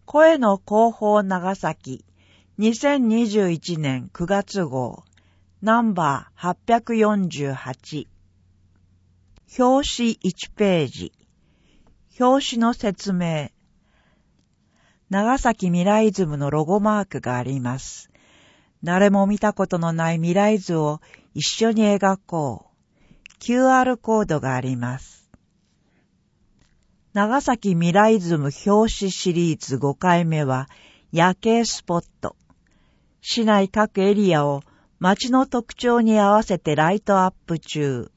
声の広報長崎2021年9月号ナンバー848表紙1ページ表紙の説明長崎未来ズムのロゴマークがあります。誰も見たことのない未来図を一緒に描こう。QR コードがあります。長崎未来ズム表紙シリーズ5回目は夜景スポット。市内各エリアを街の特徴に合わせてライトアップ中。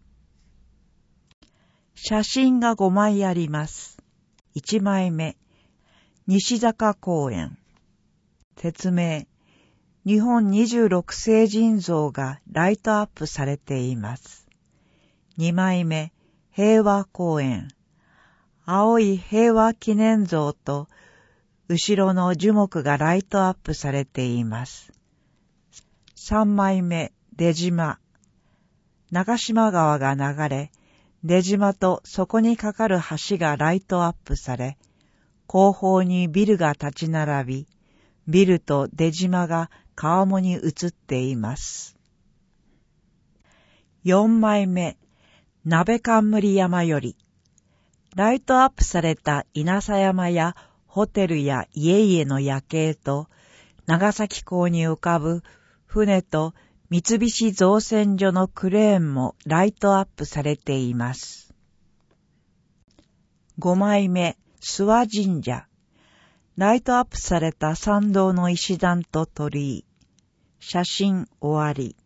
写真が5枚あります。1枚目、西坂公園。説明、日本26聖人像がライトアップされています。2枚目、平和公園。青い平和記念像と後ろの樹木がライトアップされています。3枚目、出島。長島川が流れ、出島とそこにかかる橋がライトアップされ、後方にビルが立ち並び、ビルと出島が川面に映っています。4枚目、鍋冠山より。ライトアップされた稲佐山やホテルや家々の夜景と、長崎港に浮かぶ船と三菱造船所のクレーンもライトアップされています。5枚目、諏訪神社。ライトアップされた参道の石段と鳥居。写真終わり。